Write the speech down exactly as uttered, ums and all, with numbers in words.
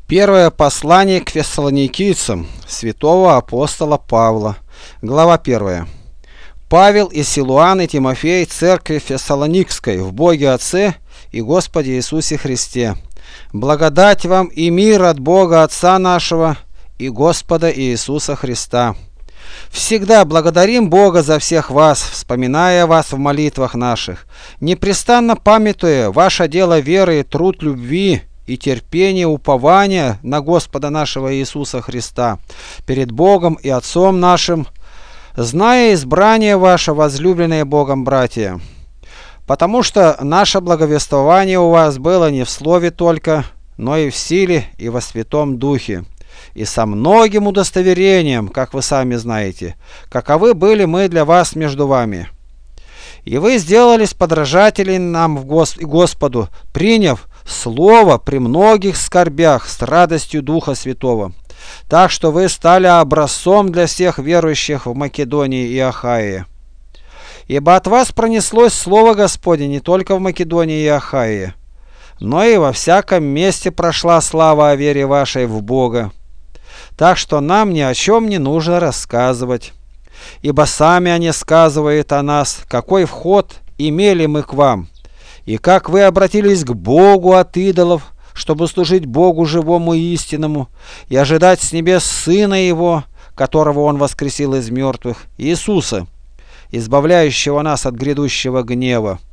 Первое послание к фессалоникийцам святого апостола Павла. Глава первая. Павел и Силуан и Тимофей церкви Фессалоникской в Боге Отце и Господе Иисусе Христе. Благодать вам и мир от Бога Отца нашего и Господа Иисуса Христа. Всегда благодарим Бога за всех вас, вспоминая вас в молитвах наших, непрестанно памятуя ваше дело веры и труд любви, и терпение, упования на Господа нашего Иисуса Христа перед Богом и Отцом нашим, зная избрание ваше, возлюбленные Богом братья. Потому что наше благовествование у вас было не в слове только, но и в силе, и во Святом Духе, и со многим удостоверением, как вы сами знаете, каковы были мы для вас между вами. И вы сделались подражателей нам в Гос... Господу, приняв Слово при многих скорбях с радостью Духа Святого, так что вы стали образцом для всех верующих в Македонии и Ахае. Ибо от вас пронеслось Слово Господне не только в Македонии и Ахае, но и во всяком месте прошла слава о вере вашей в Бога. Так что нам ни о чем не нужно рассказывать, ибо сами они сказывают о нас, какой вход имели мы к вам, и как вы обратились к Богу от идолов, чтобы служить Богу живому и истинному, и ожидать с небес Сына Его, которого Он воскресил из мертвых, Иисуса, избавляющего нас от грядущего гнева.